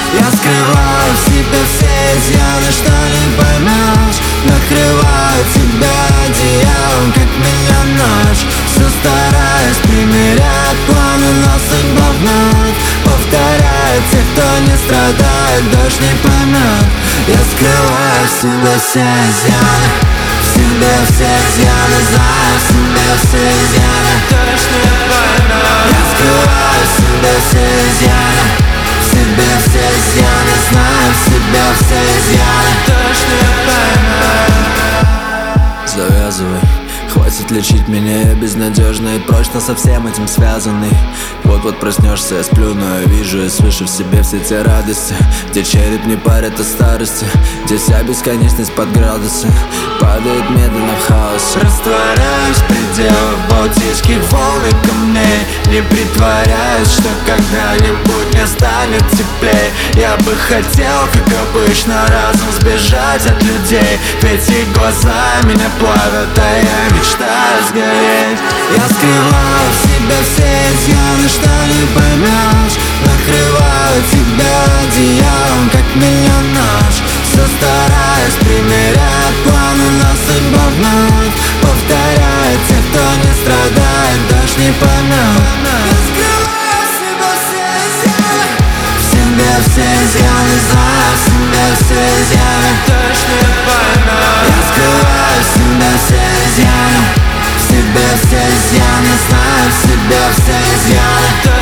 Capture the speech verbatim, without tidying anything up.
Я скрываю в себе все изъяны, что не поймешь. Накрываю тебя одеялом, как меня ночь. Все стараюсь примерять планы, но судьба вновь повторяет. Тех, кто не страдает, дождь не поймет. Я скрываю в себе все изъяны, в себе все изъяны, знаю в себе все изъяны, дождь не поймет. Я скрываю в себе все изъяны, в себе все изъяны, знаю в себе все изъяны, дождь не поймет. Завязывай, хватит лечить меня, я безнадежно и прочно со всем этим связанный. Вот-вот проснешься, я сплю, но я вижу и слышу в себе все те радости, где череп не парит о старости, где вся бесконечность под градусы падает медленно в хаос. Растворяюсь в пределах балтийских волн и камней. Не притворяюсь, что когда-нибудь мне станет теплей. Я бы хотел, как обычно, разом сбежать от людей, ведь их глаза меня плавят, а я мечтаю сгореть. Я скрываю в себе все изъяны, что не поймешь. Накрываю тебя одеялом, как меня ночь. Все стараюсь примерять планы, но судьба вновь повторяет. Тех, кто не страдает, дождь не поймет. Я скрываю в себе все изъяны, в себе все изъяны, знаю в себе все изъяны, дождь не поймет. Я скрываю в себе все изъяны, в себе все изъяны, знаю в себе все изъяны.